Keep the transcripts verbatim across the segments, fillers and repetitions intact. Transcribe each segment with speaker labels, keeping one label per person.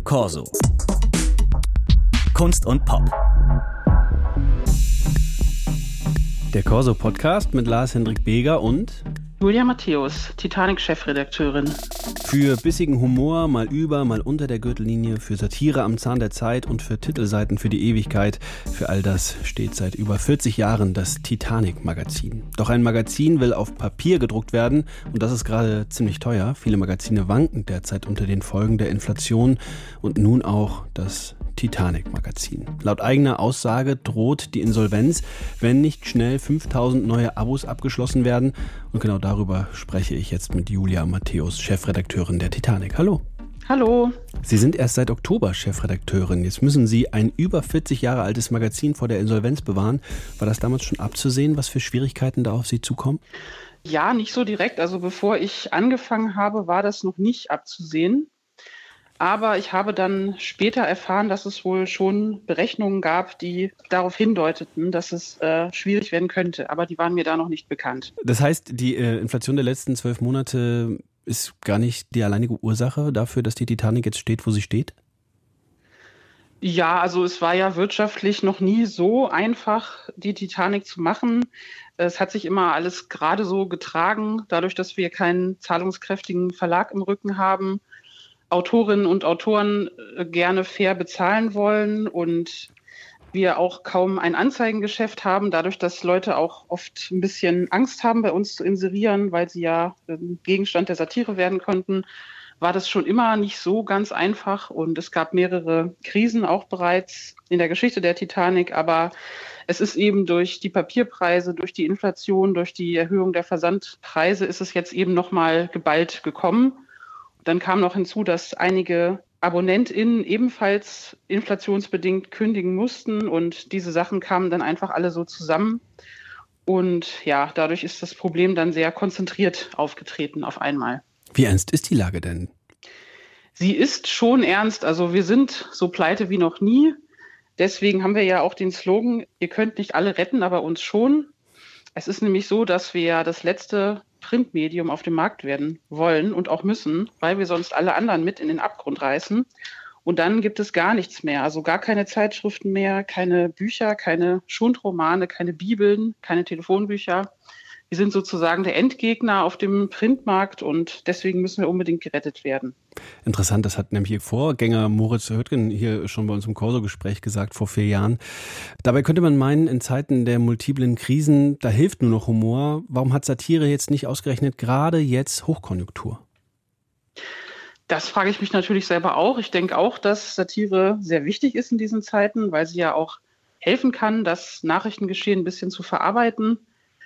Speaker 1: Corso. Kunst und Pop.
Speaker 2: Der Corso-Podcast mit Lars-Hendrik Beger und
Speaker 3: Julia Matthäus, Titanic-Chefredakteurin.
Speaker 2: Für bissigen Humor, mal über, mal unter der Gürtellinie, für Satire am Zahn der Zeit und für Titelseiten für die Ewigkeit. Für all das steht seit über vierzig Jahren das Titanic-Magazin. Doch ein Magazin will auf Papier gedruckt werden und das ist gerade ziemlich teuer. Viele Magazine wanken derzeit unter den Folgen der Inflation und nun auch das Titanic-Magazin. Laut eigener Aussage droht die Insolvenz, wenn nicht schnell fünftausend neue Abos abgeschlossen werden. Und genau darüber spreche ich jetzt mit Julia Matthäus, Chefredakteurin der Titanic. Hallo.
Speaker 3: Hallo.
Speaker 2: Sie sind erst seit Oktober Chefredakteurin. Jetzt müssen Sie ein über vierzig Jahre altes Magazin vor der Insolvenz bewahren. War das damals schon abzusehen, was für Schwierigkeiten da auf Sie zukommen?
Speaker 3: Ja, nicht so direkt. Also bevor ich angefangen habe, war das noch nicht abzusehen. Aber ich habe dann später erfahren, dass es wohl schon Berechnungen gab, die darauf hindeuteten, dass es äh, schwierig werden könnte. Aber die waren mir da noch nicht bekannt.
Speaker 2: Das heißt, die äh, Inflation der letzten zwölf Monate ist gar nicht die alleinige Ursache dafür, dass die Titanic jetzt steht, wo sie steht?
Speaker 3: Ja, also es war ja wirtschaftlich noch nie so einfach, die Titanic zu machen. Es hat sich immer alles gerade so getragen, dadurch, dass wir keinen zahlungskräftigen Verlag im Rücken haben. Autorinnen und Autoren gerne fair bezahlen wollen und wir auch kaum ein Anzeigengeschäft haben, dadurch, dass Leute auch oft ein bisschen Angst haben, bei uns zu inserieren, weil sie ja Gegenstand der Satire werden konnten, war das schon immer nicht so ganz einfach und es gab mehrere Krisen auch bereits in der Geschichte der Titanic, aber es ist eben durch die Papierpreise, durch die Inflation, durch die Erhöhung der Versandpreise ist es jetzt eben nochmal geballt gekommen. Dann kam noch hinzu, dass einige AbonnentInnen ebenfalls inflationsbedingt kündigen mussten und diese Sachen kamen dann einfach alle so zusammen. Und ja, dadurch ist das Problem dann sehr konzentriert aufgetreten auf einmal.
Speaker 2: Wie ernst ist die Lage denn?
Speaker 3: Sie ist schon ernst. Also wir sind so pleite wie noch nie. Deswegen haben wir ja auch den Slogan, ihr könnt nicht alle retten, aber uns schon. Es ist nämlich so, dass wir ja das letzte Printmedium auf dem Markt werden wollen und auch müssen, weil wir sonst alle anderen mit in den Abgrund reißen. Und dann gibt es gar nichts mehr, also gar keine Zeitschriften mehr, keine Bücher, keine Schundromane, keine Bibeln, keine Telefonbücher. Wir sind sozusagen der Endgegner auf dem Printmarkt und deswegen müssen wir unbedingt gerettet werden.
Speaker 2: Interessant, das hat nämlich Ihr Vorgänger Moritz Höttgen hier schon bei uns im Corso-Gespräch gesagt vor vier Jahren. Dabei könnte man meinen, in Zeiten der multiplen Krisen, da hilft nur noch Humor. Warum hat Satire jetzt nicht ausgerechnet gerade jetzt Hochkonjunktur?
Speaker 3: Das frage ich mich natürlich selber auch. Ich denke auch, dass Satire sehr wichtig ist in diesen Zeiten, weil sie ja auch helfen kann, das Nachrichtengeschehen ein bisschen zu verarbeiten.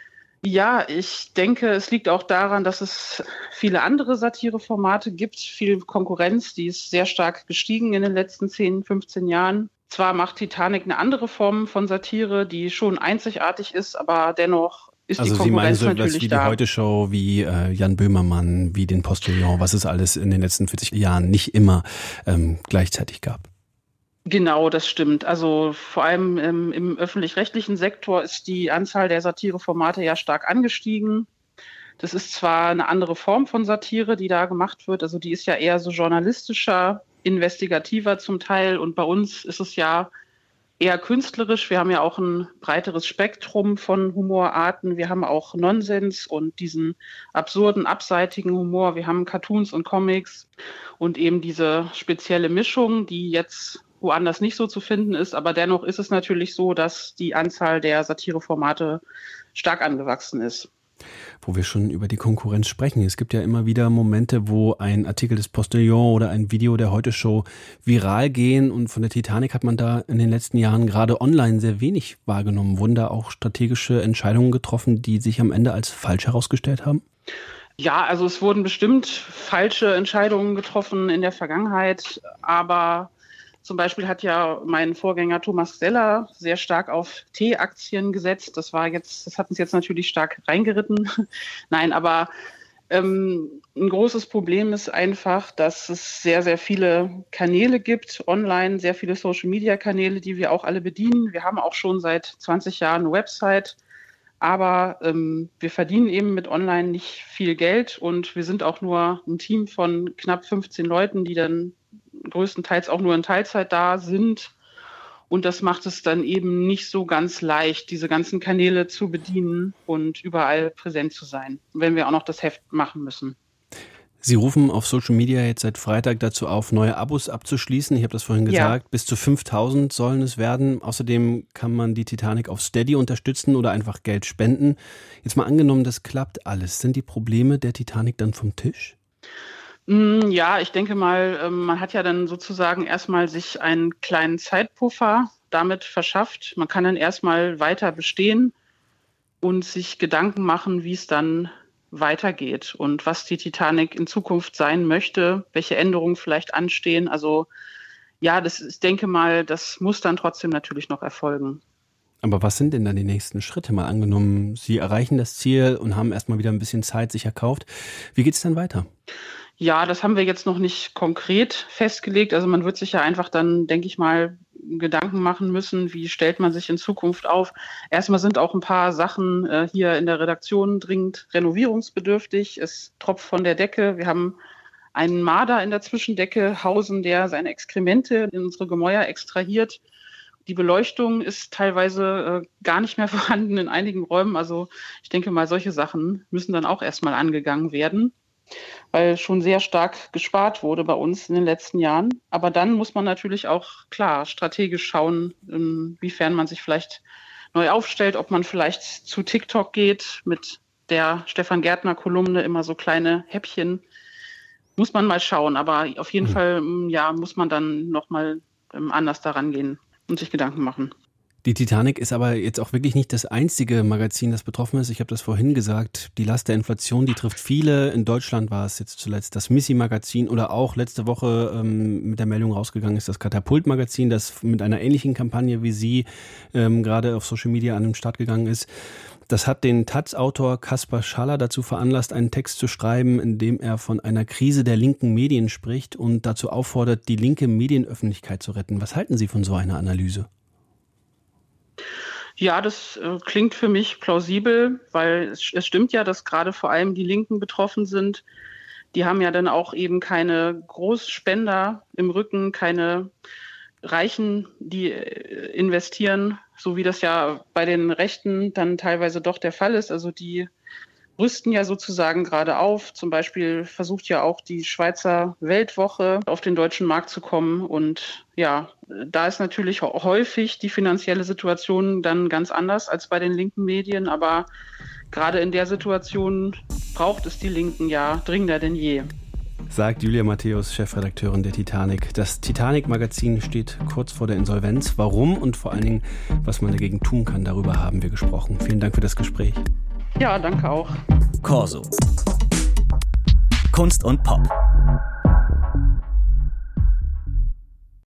Speaker 3: Ja, ich denke, es liegt auch daran, dass es viele andere Satireformate gibt, viel Konkurrenz, die ist sehr stark gestiegen in den letzten zehn, fünfzehn Jahren. Zwar macht Titanic eine andere Form von Satire, die schon einzigartig ist, aber dennoch ist
Speaker 2: also
Speaker 3: die Konkurrenz
Speaker 2: Sie meinen so
Speaker 3: natürlich
Speaker 2: was wie
Speaker 3: da.
Speaker 2: Die Heute-Show, wie äh, Jan Böhmermann, wie den Postillon, was es alles in den letzten vierzig Jahren nicht immer ähm, gleichzeitig gab.
Speaker 3: Genau, das stimmt. Also vor allem ähm, im öffentlich-rechtlichen Sektor ist die Anzahl der Satireformate ja stark angestiegen. Das ist zwar eine andere Form von Satire, die da gemacht wird. Also die ist ja eher so journalistischer, investigativer zum Teil. Und bei uns ist es ja eher künstlerisch. Wir haben ja auch ein breiteres Spektrum von Humorarten. Wir haben auch Nonsens und diesen absurden, abseitigen Humor. Wir haben Cartoons und Comics und eben diese spezielle Mischung, die jetzt woanders nicht so zu finden ist. Aber dennoch ist es natürlich so, dass die Anzahl der Satireformate stark angewachsen ist.
Speaker 2: Wo wir schon über die Konkurrenz sprechen. Es gibt ja immer wieder Momente, wo ein Artikel des Postillon oder ein Video der Heute-Show viral gehen. Und von der Titanic hat man da in den letzten Jahren gerade online sehr wenig wahrgenommen. Wurden da auch strategische Entscheidungen getroffen, die sich am Ende als falsch herausgestellt haben?
Speaker 3: Ja, also es wurden bestimmt falsche Entscheidungen getroffen in der Vergangenheit. Aber zum Beispiel hat ja mein Vorgänger Thomas Geseller sehr stark auf T-Aktien gesetzt. Das war jetzt, das hat uns jetzt natürlich stark reingeritten. Nein, aber ähm, ein großes Problem ist einfach, dass es sehr, sehr viele Kanäle gibt, online, sehr viele Social-Media-Kanäle, die wir auch alle bedienen. Wir haben auch schon seit zwanzig Jahren eine Website, aber ähm, wir verdienen eben mit online nicht viel Geld und wir sind auch nur ein Team von knapp fünfzehn Leuten, die dann größtenteils auch nur in Teilzeit da sind. Und das macht es dann eben nicht so ganz leicht, diese ganzen Kanäle zu bedienen und überall präsent zu sein, wenn wir auch noch das Heft machen müssen.
Speaker 2: Sie rufen auf Social Media jetzt seit Freitag dazu auf, neue Abos abzuschließen. Ich habe das vorhin gesagt, ja. Bis zu fünftausend sollen es werden. Außerdem kann man die Titanic auf Steady unterstützen oder einfach Geld spenden. Jetzt mal angenommen, das klappt alles. Sind die Probleme der Titanic dann vom Tisch?
Speaker 3: Ja, ich denke mal, man hat ja dann sozusagen erstmal sich einen kleinen Zeitpuffer damit verschafft. Man kann dann erstmal weiter bestehen und sich Gedanken machen, wie es dann weitergeht und was die Titanic in Zukunft sein möchte, welche Änderungen vielleicht anstehen. Also ja, das, ich denke mal, das muss dann trotzdem natürlich noch erfolgen.
Speaker 2: Aber was sind denn dann die nächsten Schritte? Mal angenommen, Sie erreichen das Ziel und haben erstmal wieder ein bisschen Zeit sich erkauft. Wie geht es dann weiter?
Speaker 3: Ja, das haben wir jetzt noch nicht konkret festgelegt. Also man wird sich ja einfach dann, denke ich mal, Gedanken machen müssen, wie stellt man sich in Zukunft auf. Erstmal sind auch ein paar Sachen äh, hier in der Redaktion dringend renovierungsbedürftig. Es tropft von der Decke. Wir haben einen Marder in der Zwischendecke hausen, der seine Exkremente in unsere Gemäuer extrahiert. Die Beleuchtung ist teilweise äh, gar nicht mehr vorhanden in einigen Räumen. Also ich denke mal, solche Sachen müssen dann auch erstmal angegangen werden, weil schon sehr stark gespart wurde bei uns in den letzten Jahren. Aber dann muss man natürlich auch, klar, strategisch schauen, inwiefern man sich vielleicht neu aufstellt, ob man vielleicht zu TikTok geht, mit der Stefan Gärtner-Kolumne immer so kleine Häppchen. Muss man mal schauen, aber auf jeden mhm. Fall ja, muss man dann nochmal anders daran gehen und sich Gedanken machen.
Speaker 2: Die Titanic ist aber jetzt auch wirklich nicht das einzige Magazin, das betroffen ist. Ich habe das vorhin gesagt, die Last der Inflation, die trifft viele. In Deutschland war es jetzt zuletzt das Missy-Magazin oder auch letzte Woche ähm, mit der Meldung rausgegangen ist das Katapult-Magazin, das mit einer ähnlichen Kampagne wie Sie ähm, gerade auf Social Media an den Start gegangen ist. Das hat den Taz-Autor Kaspar Schaller dazu veranlasst, einen Text zu schreiben, in dem er von einer Krise der linken Medien spricht und dazu auffordert, die linke Medienöffentlichkeit zu retten. Was halten Sie von so einer Analyse?
Speaker 3: Ja, das äh, klingt für mich plausibel, weil es, es stimmt ja, dass gerade vor allem die Linken betroffen sind. Die haben ja dann auch eben keine Großspender im Rücken, keine Reichen, die äh, investieren, so wie das ja bei den Rechten dann teilweise doch der Fall ist. Also die rüsten ja sozusagen gerade auf. Zum Beispiel versucht ja auch die Schweizer Weltwoche auf den deutschen Markt zu kommen. Und ja, da ist natürlich häufig die finanzielle Situation dann ganz anders als bei den linken Medien. Aber gerade in der Situation braucht es die Linken ja dringender denn je.
Speaker 2: Sagt Julia Matthäus, Chefredakteurin der Titanic. Das Titanic-Magazin steht kurz vor der Insolvenz. Warum und vor allen Dingen, was man dagegen tun kann, darüber haben wir gesprochen. Vielen Dank für das Gespräch.
Speaker 3: Ja, danke auch.
Speaker 1: Corso. Kunst und Pop.